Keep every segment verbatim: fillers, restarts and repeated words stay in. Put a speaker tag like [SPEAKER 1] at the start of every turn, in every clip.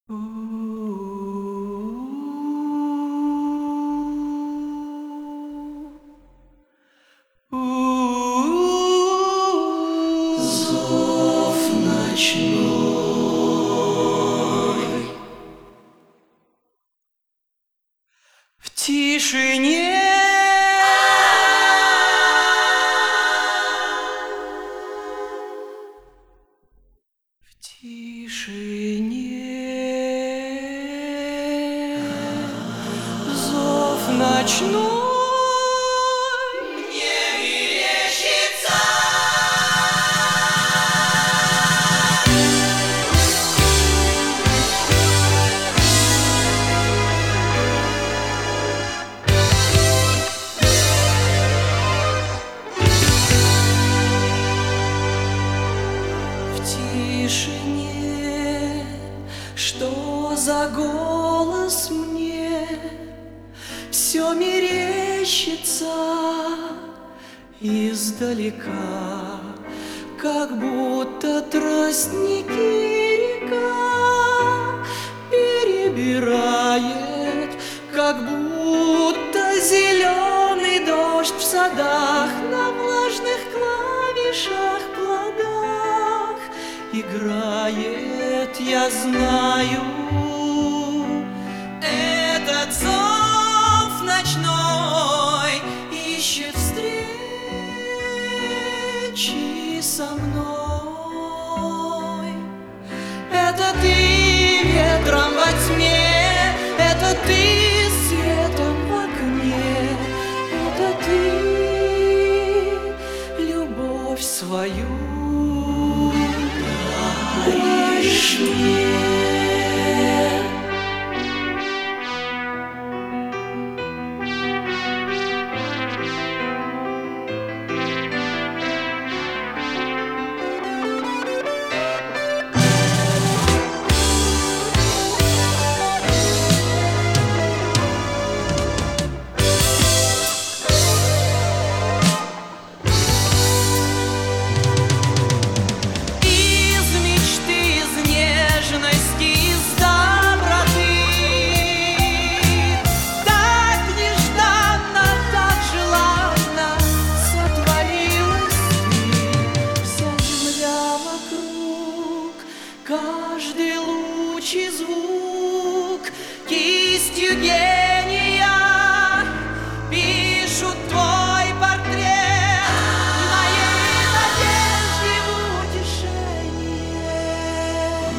[SPEAKER 1] Зов ночной в тишине. В тишине зов ночной. Тишине, что за голос мне все мерещится издалека, как будто тростники река перебирает, как будто зеленый дождь в садах на влажных клавишах плодах играет, я знаю, этот зов ночной ищет встречи со мной. Это ты ветром во тьме, это ты светом в окне, это ты любовь свою даришь мне. Каждый луч и звук кистью гения пишут твой портрет, моей надежде в утешение.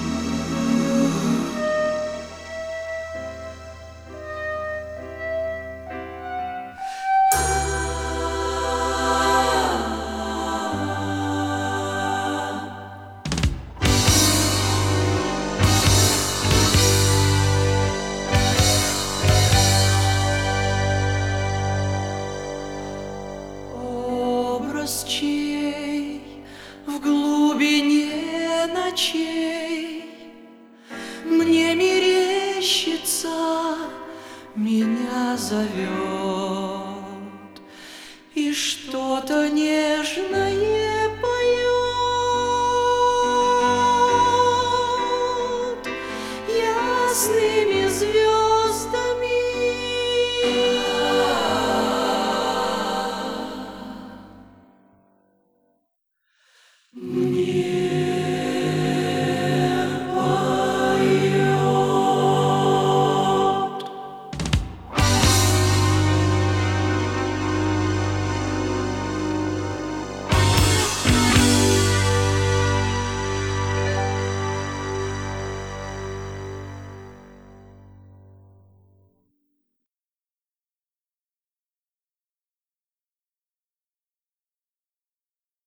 [SPEAKER 1] Образ чей в глубине ночей мне мерещится, меня зовет и что-то нежное поет ясными звездами.